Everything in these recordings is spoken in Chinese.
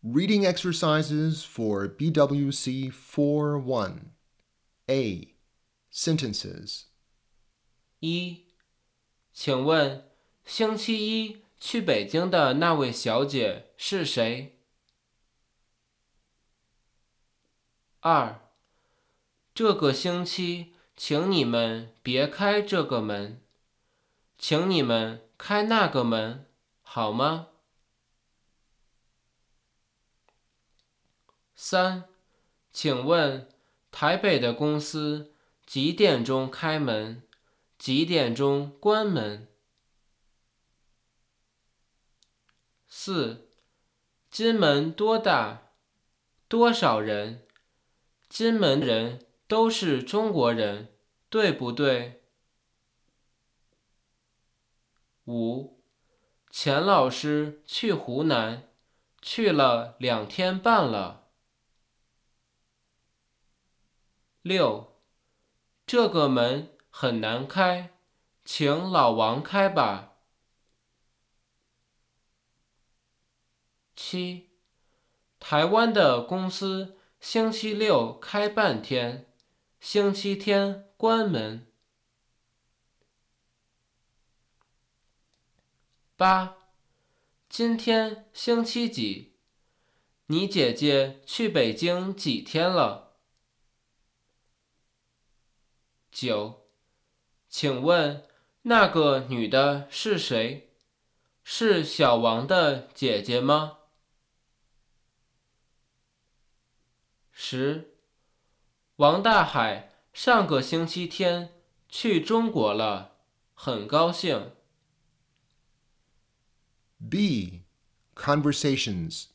Reading exercises for BWC 4-1. A. Sentences. 一，请问星期一去北京的那位小姐是谁？二，这个星期请你们别开这个门，请你们开那个门，好吗？三，请问台北的公司几点钟开门，几点钟关门？四，金门多大？多少人？金门人都是中国人，对不对？五，钱老师去湖南，去了2天半了。六，这个门很难开，请老王开吧。七，台湾的公司星期六开半天，星期天关门。八，今天星期几？你姐姐去北京几天了？九，请问那个女的是谁？是小王的姐姐吗？10，王大海上个星期天去中国了，很高兴。 B. Conversations.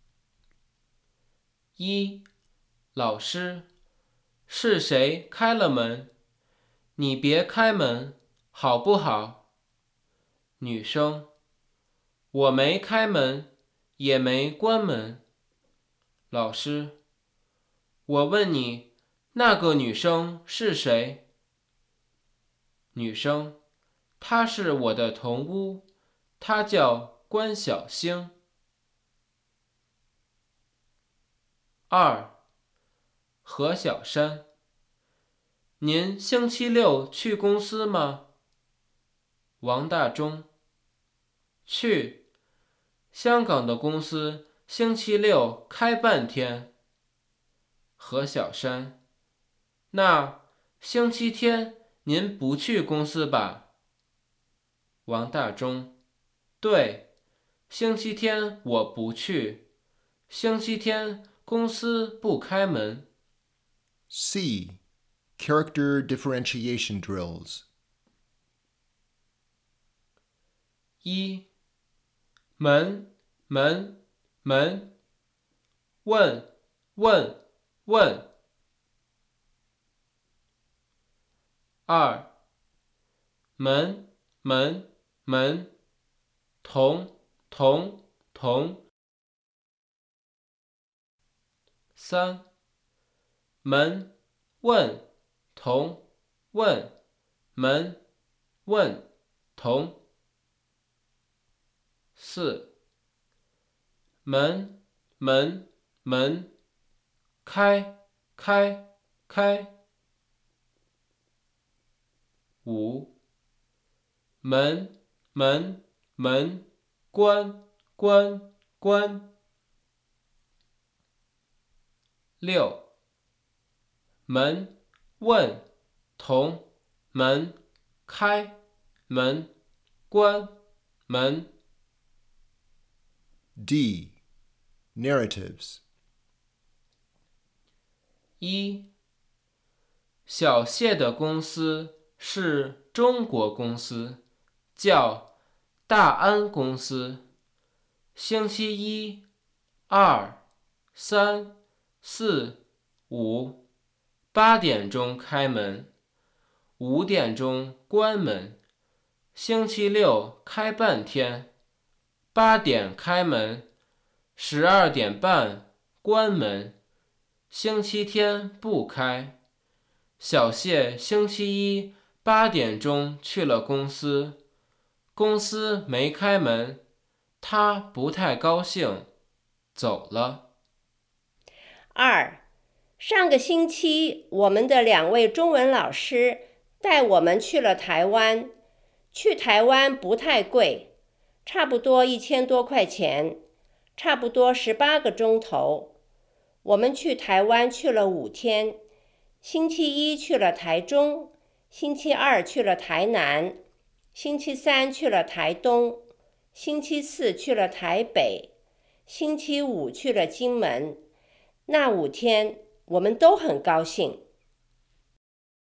一，老师，是谁开了门？你别开门，好不好？女生，我没开门，也没关门。老师，我问你，那个女生是谁？女生，她是我的同屋，她叫关小星。二，何小山，您星期六去公司吗？王大中，去。香港的公司星期六开半天。何小山，那星期天您不去公司吧？王大中，对，星期天我不去，星期天公司不开门。 C. Character differentiation drills. 一，门门门，问问问。二，门门门，同同同。三，门问同问门问同。四，门门门，开开开。五，门门门，关关关。六，门问同门开门关门。 D. Narratives. 一，小谢的公司是中国公司，叫大安公司。星期一、二、三、4、5，8点钟开门，5点钟关门。星期六开半天，8点开门，12点半关门。星期天不开。小谢星期一8点钟去了公司，公司没开门，他不太高兴。 走了。 2. 上个星期，我们的2位中文老师带我们去了台湾。去台湾不太贵，差不多1000多块钱，差不多18个钟头。我们去台湾去了5天，星期一去了台中，星期二去了台南，星期三去了台东，星期四去了台北，星期五去了金门。那5天我们都很高兴。